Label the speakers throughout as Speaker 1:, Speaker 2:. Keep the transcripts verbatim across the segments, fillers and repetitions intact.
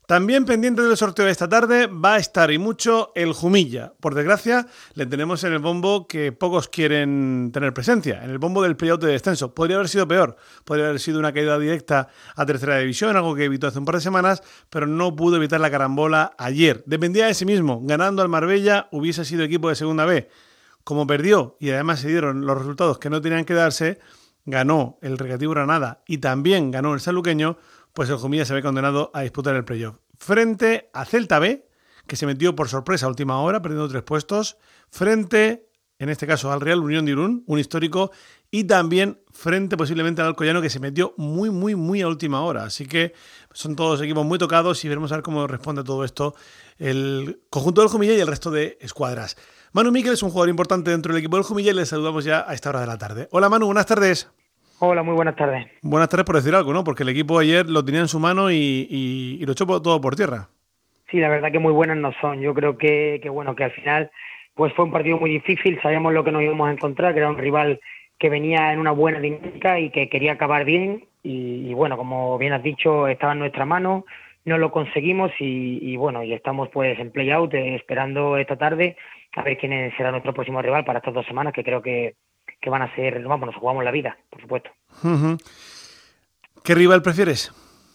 Speaker 1: También pendiente del sorteo de esta tarde va a estar y mucho el Jumilla. Por desgracia, le tenemos en el bombo que pocos quieren tener presencia, en el bombo del playout de descenso. Podría haber sido peor, podría haber sido una caída directa a tercera división, algo que evitó hace un par de semanas, pero no pudo evitar la carambola ayer. Dependía de sí mismo, ganando al Marbella hubiese sido equipo de segunda B. Como perdió y además se dieron los resultados que no tenían que darse, ganó el Recreativo Granada y también ganó el Sanluqueño, pues el Jumilla se ve condenado a disputar el playoff. Frente a Celta B, que se metió por sorpresa a última hora, perdiendo tres puestos, frente, en este caso, al Real Unión de Irún, un histórico, y también frente posiblemente al Alcoyano, que se metió muy, muy, muy a última hora. Así que son todos equipos muy tocados y veremos a ver cómo responde a todo esto el conjunto del Jumilla y el resto de escuadras. Manu Miquel es un jugador importante dentro del equipo del Jumilla y le saludamos ya a esta hora de la tarde. Hola Manu, buenas tardes.
Speaker 2: Hola, muy buenas tardes.
Speaker 1: Buenas tardes por decir algo, ¿no? Porque el equipo ayer lo tenía en su mano y, y, y lo echó todo por tierra.
Speaker 2: Sí, la verdad que muy buenas no son. Yo creo que, que bueno, que al final pues fue un partido muy difícil. Sabíamos lo que nos íbamos a encontrar, que era un rival que venía en una buena dinámica y que quería acabar bien. Y, y bueno, como bien has dicho, estaba en nuestra mano, no lo conseguimos y, y bueno, y estamos pues en play-out eh, esperando esta tarde a ver quién será nuestro próximo rival para estas dos semanas, que creo que que van a ser, vamos, nos jugamos la vida, por supuesto.
Speaker 1: Uh-huh. ¿Qué rival prefieres?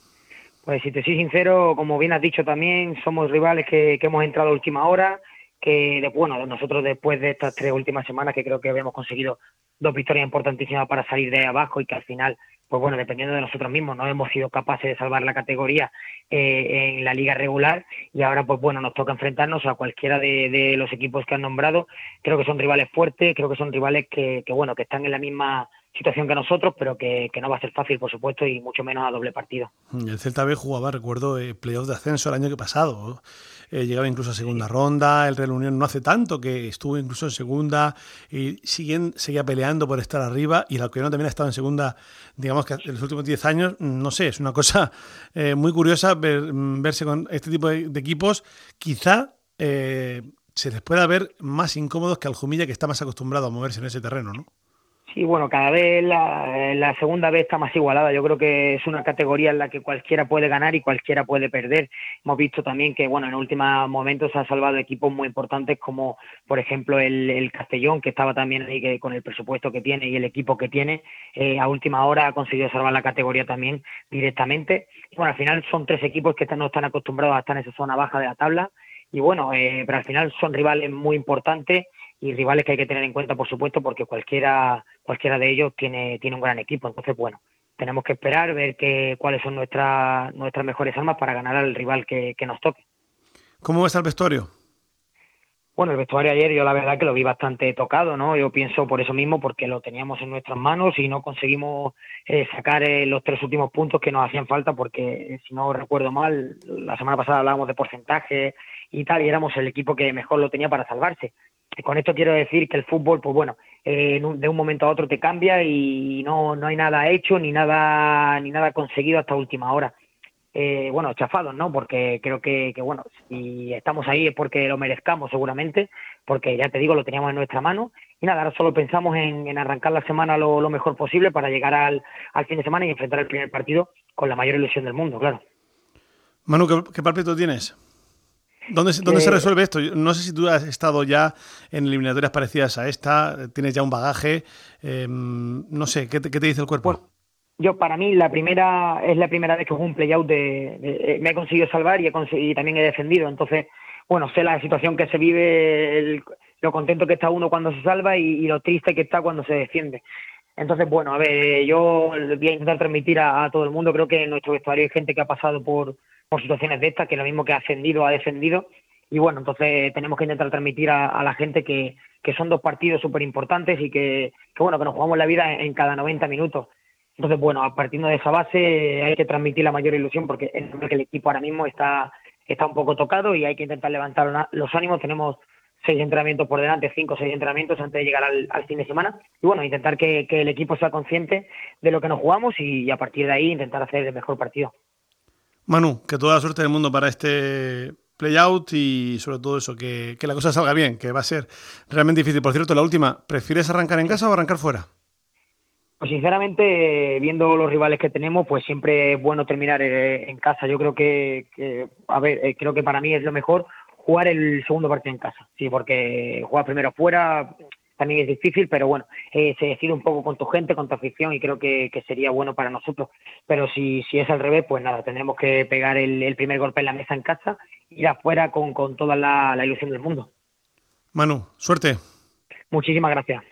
Speaker 2: Pues si te soy sincero, como bien has dicho también, somos rivales que, que hemos entrado a última hora, que bueno, nosotros después de estas tres últimas semanas que creo que habíamos conseguido dos victorias importantísimas para salir de ahí abajo y que al final, pues bueno, dependiendo de nosotros mismos, no hemos sido capaces de salvar la categoría eh, en la liga regular y ahora pues bueno, nos toca enfrentarnos a cualquiera de, de los equipos que han nombrado. Creo que son rivales fuertes, creo que son rivales que, que bueno, que están en la misma situación que nosotros, pero que, que no va a ser fácil, por supuesto, y mucho menos a doble partido.
Speaker 1: El Celta B jugaba, recuerdo, eh, playoffs de ascenso el año que pasado. Eh, llegaba incluso a segunda ronda. El Real Unión no hace tanto que estuvo incluso en segunda y siguen, seguía peleando por estar arriba. Y el Alcoyano también ha estado en segunda, digamos que en los últimos diez años. No sé, es una cosa eh, muy curiosa ver, verse con este tipo de, de equipos. Quizá eh, se les pueda ver más incómodos que al Jumilla, que está más acostumbrado a moverse en ese terreno, ¿no?
Speaker 2: Sí, bueno, cada vez la, la segunda vez está más igualada. Yo creo que es una categoría en la que cualquiera puede ganar y cualquiera puede perder. Hemos visto también que, bueno, en últimos momentos se han salvado equipos muy importantes como, por ejemplo, el, el Castellón, que estaba también ahí que, con el presupuesto que tiene y el equipo que tiene. Eh, a última hora ha conseguido salvar la categoría también directamente. Y, bueno, al final son tres equipos que están, no están acostumbrados a estar en esa zona baja de la tabla. Y, bueno, eh, pero al final son rivales muy importantes y rivales que hay que tener en cuenta, por supuesto, porque cualquiera cualquiera de ellos tiene tiene un gran equipo. Entonces, bueno, tenemos que esperar, ver que, cuáles son nuestras nuestras mejores armas para ganar al rival que, que nos toque.
Speaker 1: ¿Cómo está el vestuario?
Speaker 2: Bueno, el vestuario ayer yo la verdad que lo vi bastante tocado, ¿no? Yo pienso por eso mismo, porque lo teníamos en nuestras manos y no conseguimos eh, sacar eh, los tres últimos puntos que nos hacían falta, porque si no recuerdo mal, la semana pasada hablábamos de porcentaje y tal, y éramos el equipo que mejor lo tenía para salvarse. Y con esto quiero decir que el fútbol, pues bueno, eh, de un momento a otro te cambia y no no hay nada hecho ni nada ni nada conseguido hasta última hora. Eh, bueno, chafados, ¿no? Porque creo que, que, bueno, si estamos ahí es porque lo merezcamos seguramente, porque ya te digo, lo teníamos en nuestra mano. Y nada, ahora solo pensamos en, en arrancar la semana lo, lo mejor posible para llegar al, al fin de semana y enfrentar el primer partido con la mayor ilusión del mundo, claro.
Speaker 1: Manu, ¿qué, qué palpito tienes? ¿Dónde, ¿Dónde
Speaker 2: eh,
Speaker 1: se resuelve esto? No sé si tú has estado ya en eliminatorias parecidas a esta, tienes ya un bagaje, eh, no sé, ¿qué te, qué te dice el cuerpo?
Speaker 2: Bueno, yo para mí la primera es la primera vez que juego un play-out de, de, de, me he conseguido salvar y, he conseguido, y también he defendido, entonces, bueno, sé la situación que se vive, el, lo contento que está uno cuando se salva y, y lo triste que está cuando se defiende. Entonces, bueno, a ver, yo voy a intentar transmitir a, a todo el mundo, creo que en nuestro vestuario hay gente que ha pasado por por situaciones de estas, que lo mismo que ha ascendido, ha defendido, y bueno, entonces tenemos que intentar transmitir a, a la gente que, que son dos partidos súper importantes y que, que, bueno, que nos jugamos la vida en, en cada noventa minutos. Entonces, bueno, a partir de esa base hay que transmitir la mayor ilusión, porque es que el equipo ahora mismo está, está un poco tocado y hay que intentar levantar los ánimos. Tenemos seis entrenamientos por delante, cinco o seis entrenamientos antes de llegar al, al fin de semana, y bueno, intentar que, que el equipo sea consciente de lo que nos jugamos y, y a partir de ahí intentar hacer el mejor partido.
Speaker 1: Manu, que toda la suerte del mundo para este play-out y sobre todo eso, que, que la cosa salga bien, que va a ser realmente difícil. Por cierto, la última, ¿prefieres arrancar en casa o arrancar fuera?
Speaker 2: Pues sinceramente, eh, viendo los rivales que tenemos, pues siempre es bueno terminar eh, en casa. Yo creo que, que a ver, eh, creo que para mí es lo mejor jugar el segundo partido en casa. Sí, porque jugar primero fuera también es difícil, pero bueno, eh, se decide un poco con tu gente, con tu afición, y creo que, que sería bueno para nosotros. Pero si, si es al revés, pues nada, tendremos que pegar el, el primer golpe en la mesa en casa, ir afuera con, con toda la, la ilusión del mundo.
Speaker 1: Manu, suerte.
Speaker 2: Muchísimas gracias.